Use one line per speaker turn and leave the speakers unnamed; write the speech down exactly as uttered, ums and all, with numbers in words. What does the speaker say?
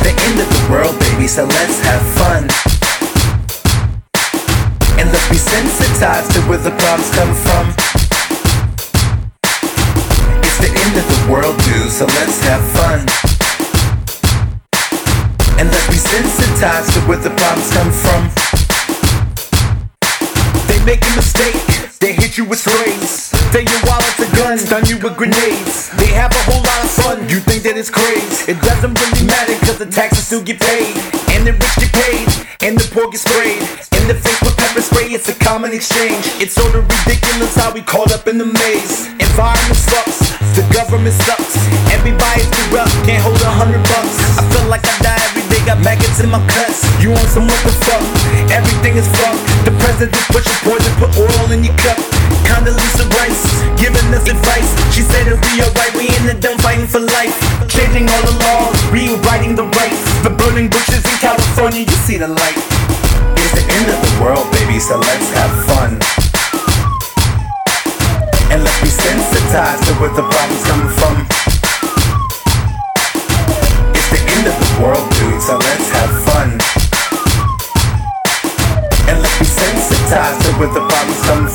the end of the world, baby, so let's have fun. And let's be sensitized to where the problems come from. It's the end of the world, dude, so let's have fun. And let's be sensitized to where the problems come from. They make a mistake, they hit you with sprays, fill your wallet to guns, stun you with grenades. They have a whole lot of fun, you think that it's crazy. It doesn't really matter cause the taxes still get paid. And the rich get paid, and the poor get sprayed. In the face with pepper spray, it's a common exchange. It's sort of ridiculous how we caught up in the maze. Environment sucks, the government sucks. Everybody's corrupt, can't hold a hundred bucks. I feel like I die every day, got maggots in my cuts. You want some what the fuck? Everything is fucked. The president pushing poison, put oil in your cup. Condoleezza Rice, giving us advice. She said it'll be alright, we in the dome fighting for life. Changing all the laws, rewriting the rights. The burning bushes in California, you see the light. It's the end of the world, baby, so let's have fun. And let's be sensitized to where the problems come from. It's the end of the world, dude, so let's have fun. And let's be sensitized to where the problems come